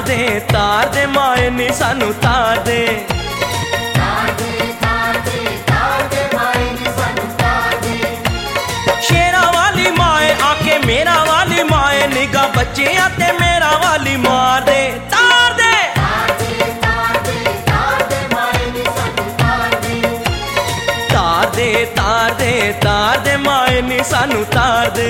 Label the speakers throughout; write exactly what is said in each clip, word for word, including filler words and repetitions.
Speaker 1: दे तार दे माए नी सानू तार दे।
Speaker 2: तार दे तार दे तार दे माए नी सानू तार दे।
Speaker 1: शेरा वाली माए आके मेरा वाली माए निगाह बच्चियां ते मेरा वाली मार दे तार दे।
Speaker 2: तार दे तार दे तार दे माए नी सानू तार दे।
Speaker 1: तार दे तार दे तार दे माए नी सानू तार दे।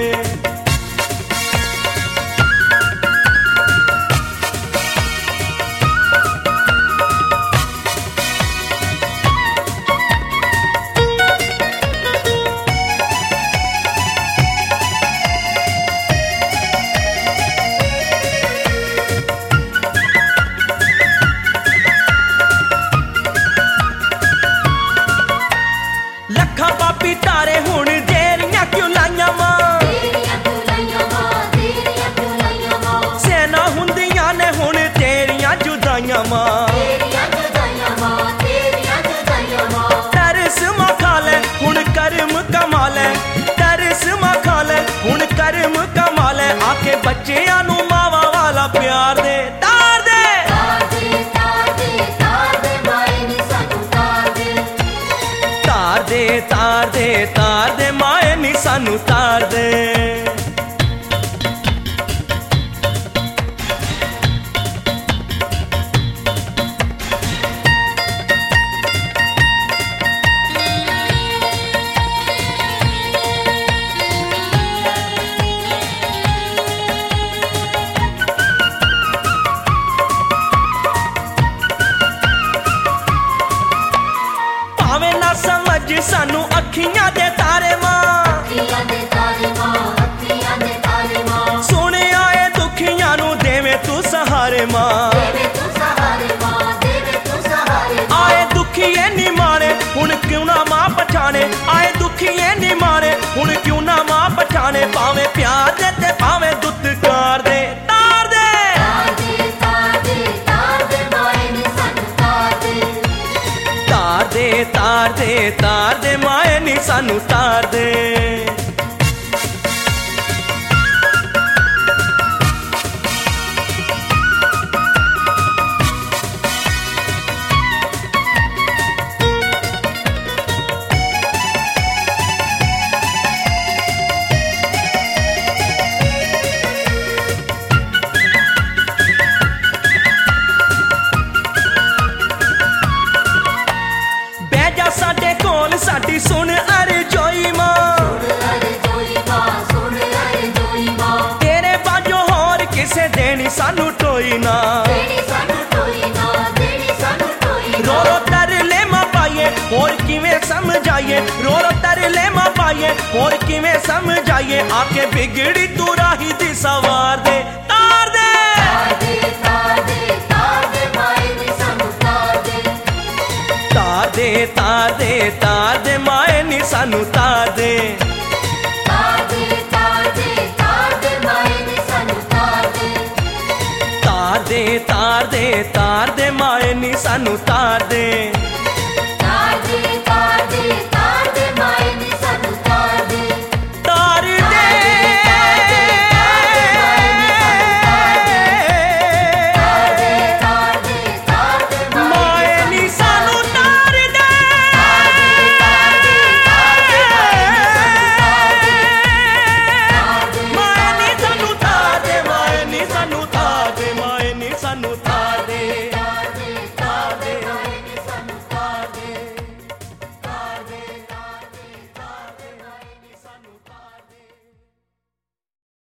Speaker 1: लखा पापी तारे हुण देरियां क्यों लाइयां मां।
Speaker 2: तेरियां क्यों लाइयां मां तेरियां क्यों लाइयां मां।
Speaker 1: सेना हुंदियां ने हुण तेरियां जुदाइयां मां।
Speaker 2: तेरियां जुदाइयां मां तेरियां जुदाइयां मां।
Speaker 1: तरस मां खा ले हुण कर्म कमा ले। तरस मां खा ले हुण कर्म कमा ले आके बच्चियां नू मावा वाला प्यार दे तार दे।
Speaker 2: तार दे तार दे तार दे माए नी सानू तार दे।
Speaker 1: तार दे तार दे तार दे माए नी सानू तार दे। भावे ना समझ सानू अखियां दे तारे मां।
Speaker 2: अखियां दे तारे मां अखियां दे तारे मां।
Speaker 1: सोने आए दुखियां नू देवे तू सहारे मां।
Speaker 2: देवे तू सहारे मां देवे तू सहारे मां।
Speaker 1: आए दुखिए नी मारे हुण क्यों ना मां पछाणे। आए दुखिए नी मारे हुण क्यों ना मां पछाणे। पावे प्यार दे ते पावे दुत्कार दे तार दे।
Speaker 2: तार दे तार दे तार दे माए नी सानू तार दे।
Speaker 1: तार दे तार दे तार दे माए नी सानू तार दे। बह जा साडे कोल साडी सुन अरजोई मां।
Speaker 2: सुन अरे जोई मां सुन अरे जोई मां।
Speaker 1: तेरे बाजो होर किसे देनी सानू टोई ना।
Speaker 2: तेरी सानू टोई ना तेरी सानू टोई ना।
Speaker 1: रो रो तरले मां पाइए होर किवें समझाइए। रो रो तरले मां पाइए होर किवें समझाइए आके बिगड़ी तू राही दी सवार दे तार दे।
Speaker 2: तार दे तार दे तार दे माए नी सानू तार दे।
Speaker 1: तार दे तार दे तार दे माए नी सानू तार दे।
Speaker 2: तार दे तार दे तार दे माए नी सानू तार दे।
Speaker 1: तार दे तार दे तार दे माए नी सानू तार दे।